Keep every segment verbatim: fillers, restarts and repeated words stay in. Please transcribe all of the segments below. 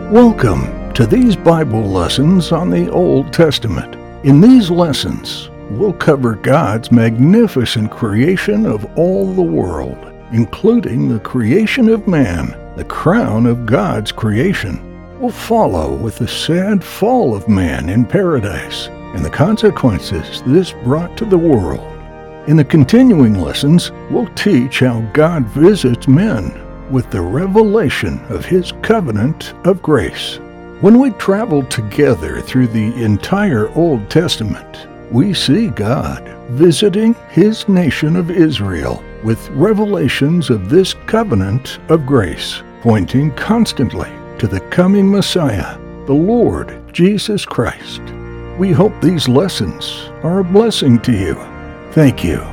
Welcome to these Bible lessons on the Old Testament. In these lessons, we'll cover God's magnificent creation of all the world, including the creation of man, the crown of God's creation. We'll follow with the sad fall of man in paradise and the consequences this brought to the world. In the continuing lessons, we'll teach how God visits men with the revelation of His covenant of grace. When we travel together through the entire Old Testament, we see God visiting His nation of Israel with revelations of this covenant of grace, pointing constantly to the coming Messiah, the Lord Jesus Christ. We hope these lessons are a blessing to you. Thank you.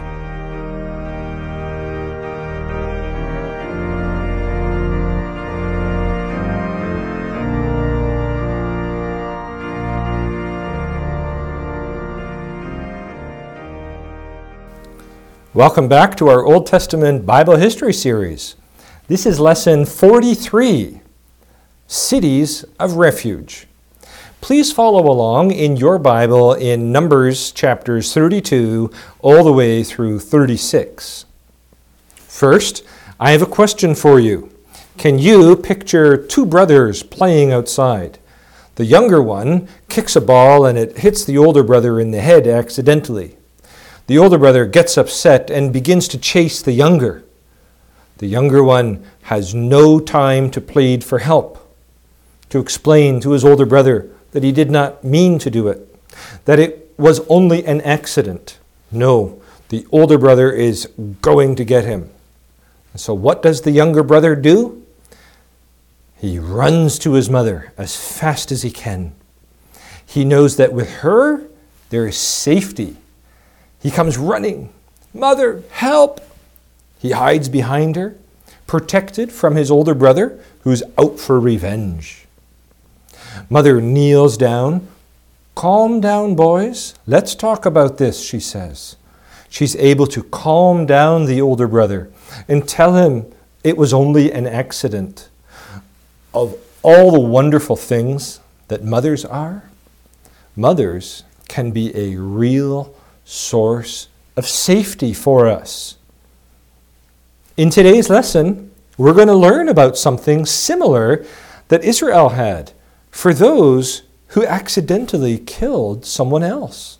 Welcome back to our Old Testament Bible History series. This is lesson forty-three, Cities of Refuge. Please follow along in your Bible in Numbers chapters thirty-two all the way through thirty-six. First, I have a question for you. Can you picture two brothers playing outside? The younger one kicks a ball and it hits the older brother in the head accidentally. The older brother gets upset and begins to chase the younger. The younger one has no time to plead for help, to explain to his older brother that he did not mean to do it, that it was only an accident. No, the older brother is going to get him. And so what does the younger brother do? He runs to his mother as fast as he can. He knows that with her, there is safety. He comes running. Mother, help! He hides behind her, protected from his older brother, who's out for revenge. Mother kneels down. Calm down, boys. Let's talk about this, she says. She's able to calm down the older brother and tell him it was only an accident. Of all the wonderful things that mothers are, mothers can be a real source of safety for us. In today's lesson, we're going to learn about something similar that Israel had for those who accidentally killed someone else.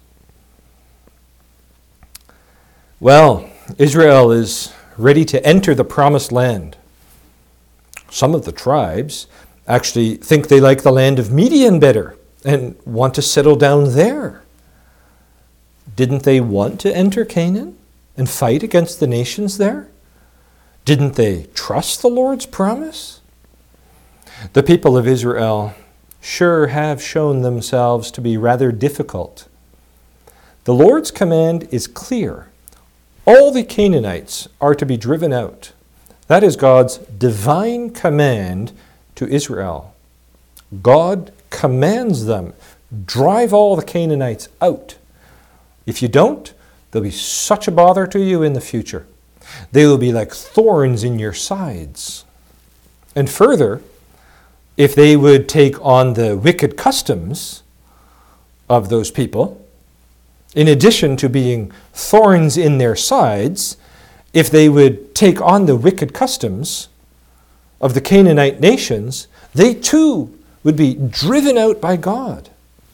Well, Israel is ready to enter the promised land. Some of the tribes actually think they like the land of Midian better and want to settle down there. Didn't they want to enter Canaan and fight against the nations there? Didn't they trust the Lord's promise? The people of Israel sure have shown themselves to be rather difficult. The Lord's command is clear. All the Canaanites are to be driven out. That is God's divine command to Israel. God commands them, drive all the Canaanites out. If you don't, they'll be such a bother to you in the future. They will be like thorns in your sides. And further, if they would take on the wicked customs of those people, in addition to being thorns in their sides, if they would take on the wicked customs of the Canaanite nations, they too would be driven out by God.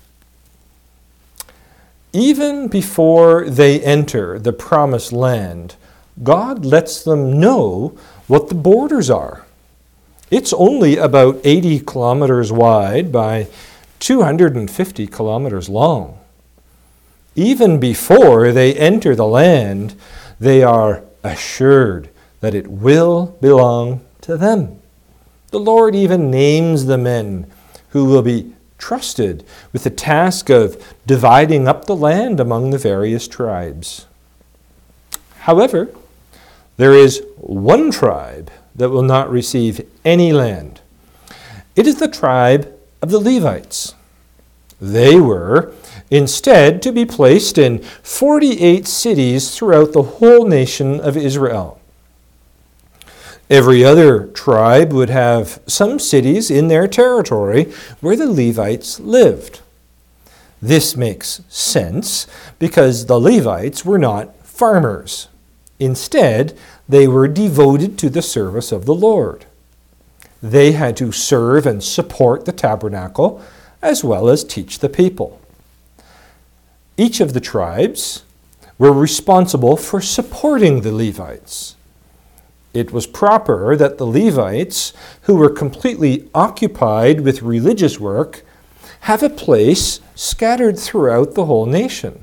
Even before they enter the promised land, God lets them know what the borders are. It's only about eighty kilometers wide by two hundred fifty kilometers long. Even before they enter the land, they are assured that it will belong to them. The Lord even names the men who will be trusted with the task of dividing up the land among the various tribes. However, there is one tribe that will not receive any land. It is the tribe of the Levites. They were instead to be placed in forty-eight cities throughout the whole nation of Israel. Every other tribe would have some cities in their territory where the Levites lived. This makes sense because the Levites were not farmers. Instead, they were devoted to the service of the Lord. They had to serve and support the tabernacle as well as teach the people. Each of the tribes were responsible for supporting the Levites. It was proper that the Levites, who were completely occupied with religious work, have a place scattered throughout the whole nation.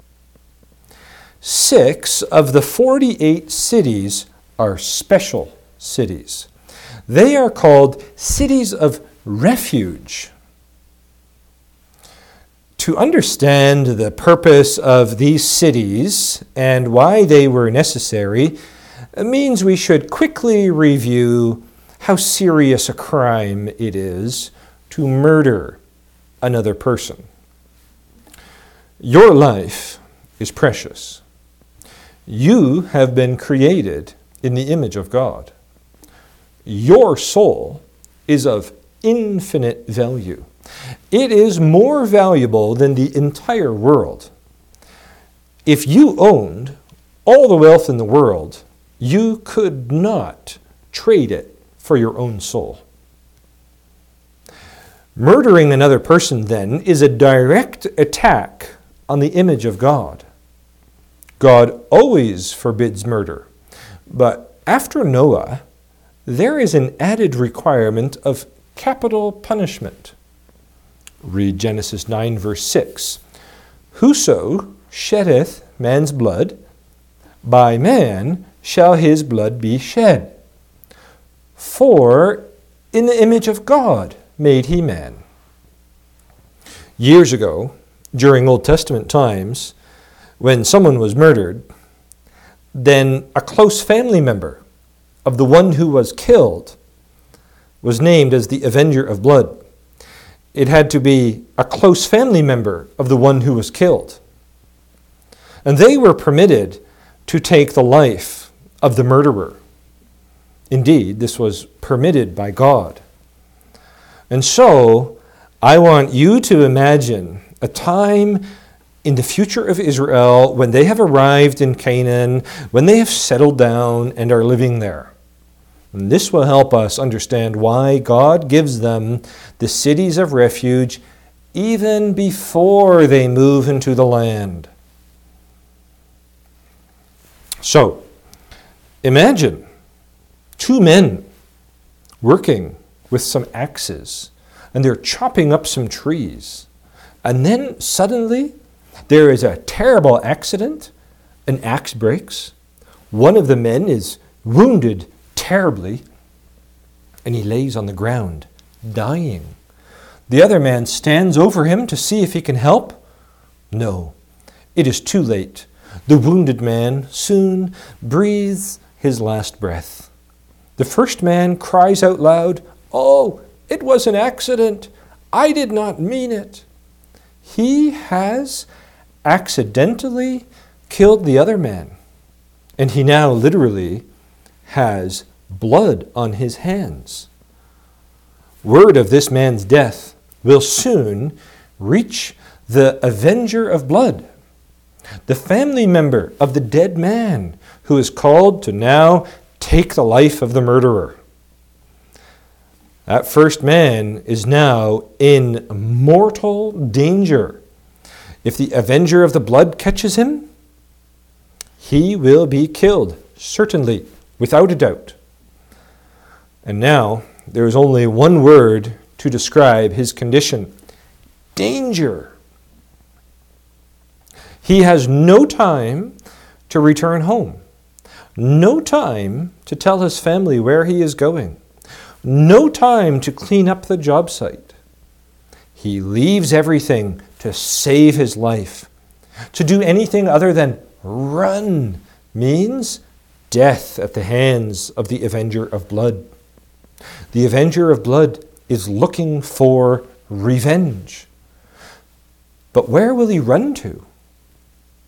Six of the forty-eight cities are special cities. They are called cities of refuge. To understand the purpose of these cities and why they were necessary means we should quickly review how serious a crime it is to murder another person. Your life is precious. You have been created in the image of God. Your soul is of infinite value. It is more valuable than the entire world. If you owned all the wealth in the world, you could not trade it for your own soul. Murdering another person, then, is a direct attack on the image of God. God always forbids murder, but after Noah, there is an added requirement of capital punishment. Read Genesis nine, verse six. Whoso sheddeth man's blood, by man shall his blood be shed. For in the image of God made he man. Years ago, during Old Testament times, when someone was murdered, then a close family member of the one who was killed was named as the avenger of blood. It had to be a close family member of the one who was killed. And they were permitted to take the life of the murderer. Indeed, this was permitted by God. And so, I want you to imagine a time in the future of Israel when they have arrived in Canaan, when they have settled down and are living there. And this will help us understand why God gives them the cities of refuge even before they move into the land. So, imagine two men working with some axes, and they're chopping up some trees. And then suddenly, there is a terrible accident. An axe breaks. One of the men is wounded terribly, and he lays on the ground, dying. The other man stands over him to see if he can help. No, it is too late. The wounded man soon breathes his last breath. The first man cries out loud, "Oh, it was an accident. I did not mean it." He has accidentally killed the other man, and he now literally has blood on his hands. Word of this man's death will soon reach the avenger of blood, the family member of the dead man who is called to now take the life of the murderer. That first man is now in mortal danger. If the avenger of the blood catches him, he will be killed, certainly, without a doubt. And now, there is only one word to describe his condition: danger. He has no time to return home, no time to tell his family where he is going, no time to clean up the job site. He leaves everything to save his life. To do anything other than run means death at the hands of the avenger of blood. The avenger of blood is looking for revenge. But where will he run to?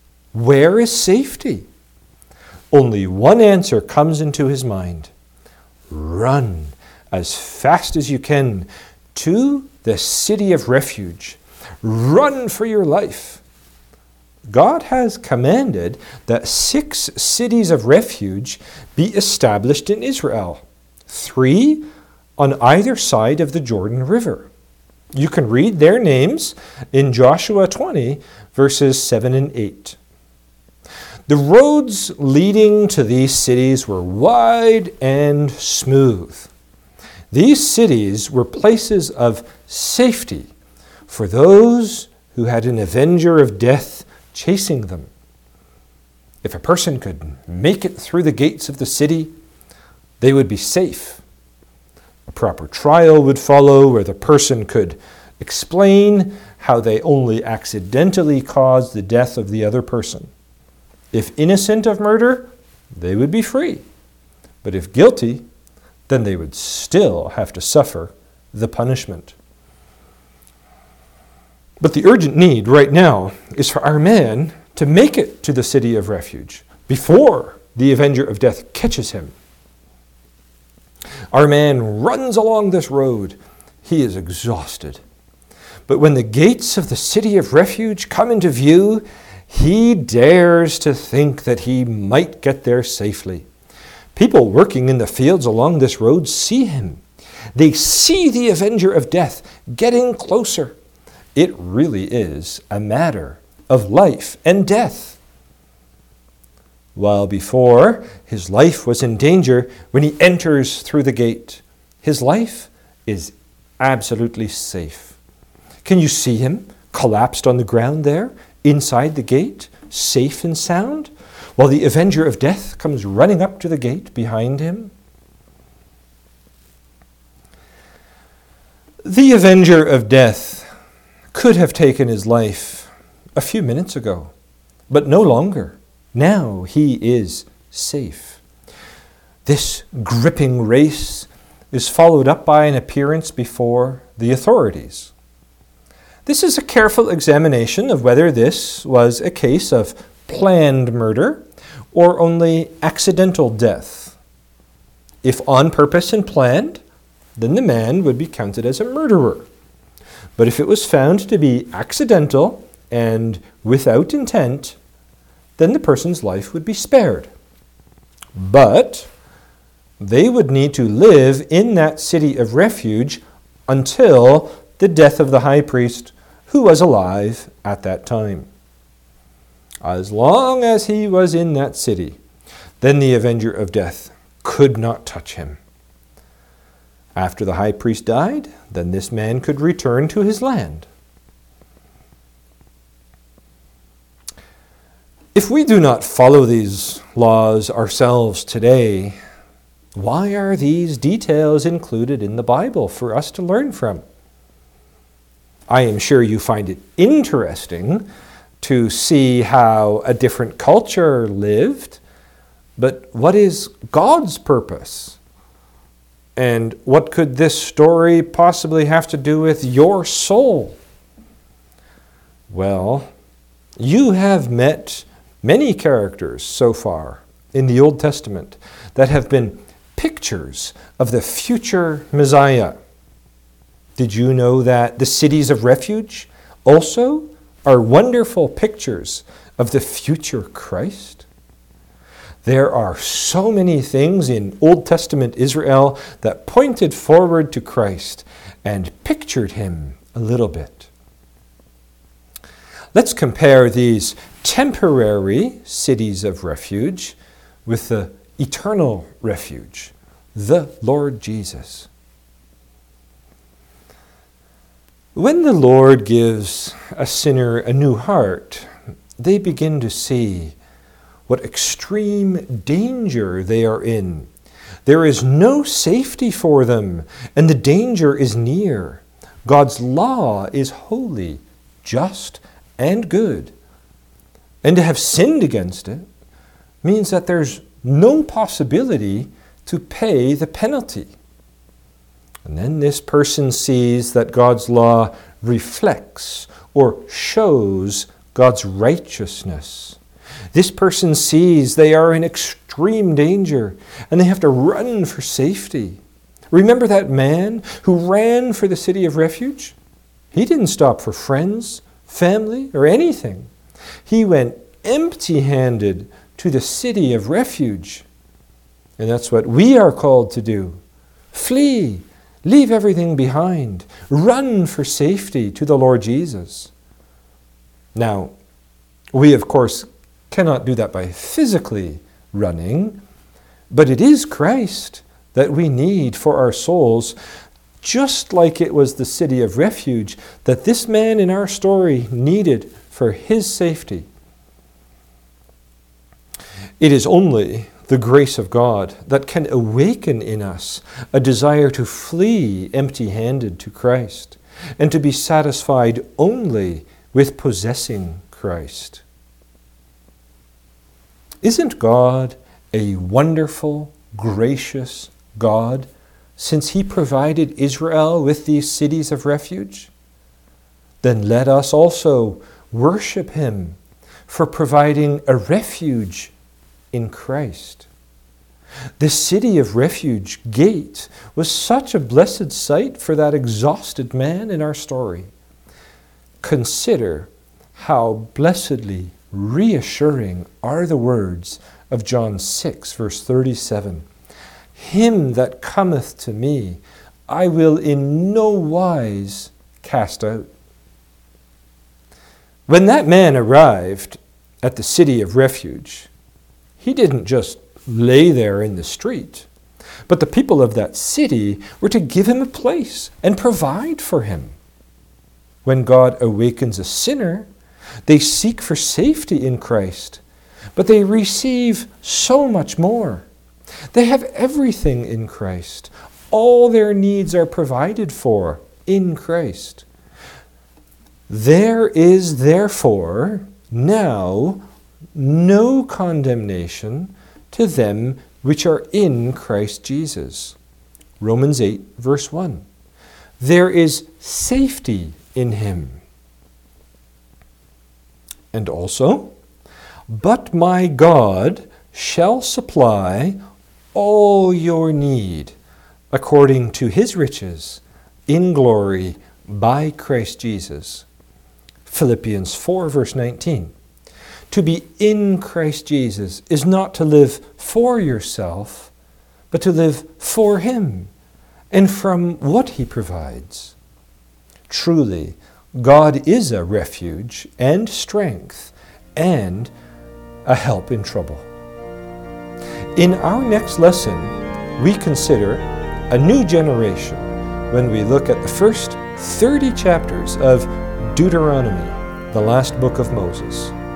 Where is safety? Only one answer comes into his mind: run as fast as you can to the city of refuge. Run for your life. God has commanded that six cities of refuge be established in Israel, three on either side of the Jordan River. You can read their names in Joshua twenty, verses seven and eight. The roads leading to these cities were wide and smooth. These cities were places of safety for those who had an avenger of death chasing them. If a person could make it through the gates of the city, they would be safe. A proper trial would follow where the person could explain how they only accidentally caused the death of the other person. If innocent of murder, they would be free. But if guilty, then they would still have to suffer the punishment. But the urgent need right now is for our man to make it to the city of refuge before the avenger of death catches him. Our man runs along this road. He is exhausted. But when the gates of the city of refuge come into view, he dares to think that he might get there safely. People working in the fields along this road see him. They see the avenger of death getting closer. It really is a matter of life and death. While before, his life was in danger when he enters through the gate. His life is absolutely safe. Can you see him collapsed on the ground there, inside the gate, safe and sound, while the avenger of death comes running up to the gate behind him? The avenger of death could have taken his life a few minutes ago, but no longer. Now he is safe. This gripping race is followed up by an appearance before the authorities. This is a careful examination of whether this was a case of planned murder or only accidental death. If on purpose and planned, then the man would be counted as a murderer. But if it was found to be accidental and without intent, then the person's life would be spared. But they would need to live in that city of refuge until the death of the high priest, who was alive at that time. As long as he was in that city, then the avenger of death could not touch him. After the high priest died, then this man could return to his land. If we do not follow these laws ourselves today, why are these details included in the Bible for us to learn from? I am sure you find it interesting to see how a different culture lived, but what is God's purpose? And what could this story possibly have to do with your soul? Well, you have met many characters so far in the Old Testament that have been pictures of the future Messiah. Did you know that the cities of refuge also are wonderful pictures of the future Christ? There are so many things in Old Testament Israel that pointed forward to Christ and pictured him a little bit. Let's compare these temporary cities of refuge with the eternal refuge, the Lord Jesus. When the Lord gives a sinner a new heart, they begin to see what extreme danger they are in. There is no safety for them, and the danger is near. God's law is holy, just, and good. And to have sinned against it means that there's no possibility to pay the penalty. And then this person sees that God's law reflects or shows God's righteousness. This person sees they are in extreme extreme danger, and they have to run for safety. Remember that man who ran for the city of refuge? He didn't stop for friends, family, or anything. He went empty-handed to the city of refuge. And that's what we are called to do. Flee, leave everything behind, run for safety to the Lord Jesus. Now, we of course cannot do that by physically running, but it is Christ that we need for our souls, just like it was the city of refuge that this man in our story needed for his safety. It is only the grace of God that can awaken in us a desire to flee empty-handed to Christ and to be satisfied only with possessing Christ. Isn't God a wonderful, gracious God, since He provided Israel with these cities of refuge? Then let us also worship Him for providing a refuge in Christ. The city of refuge gate was such a blessed sight for that exhausted man in our story. Consider how blessedly reassuring are the words of John six, verse thirty-seven. Him that cometh to me, I will in no wise cast out. When that man arrived at the city of refuge, he didn't just lay there in the street, but the people of that city were to give him a place and provide for him. When God awakens a sinner, they seek for safety in Christ, but they receive so much more. They have everything in Christ. All their needs are provided for in Christ. There is therefore now no condemnation to them which are in Christ Jesus. Romans eight, verse one. There is safety in Him. And also, but my God shall supply all your need according to His riches in glory by Christ Jesus. Philippians four, verse nineteen. To be in Christ Jesus is not to live for yourself, but to live for Him and from what He provides. Truly, God is a refuge and strength and a help in trouble. In our next lesson, we consider a new generation when we look at the first thirty chapters of Deuteronomy, the last book of Moses.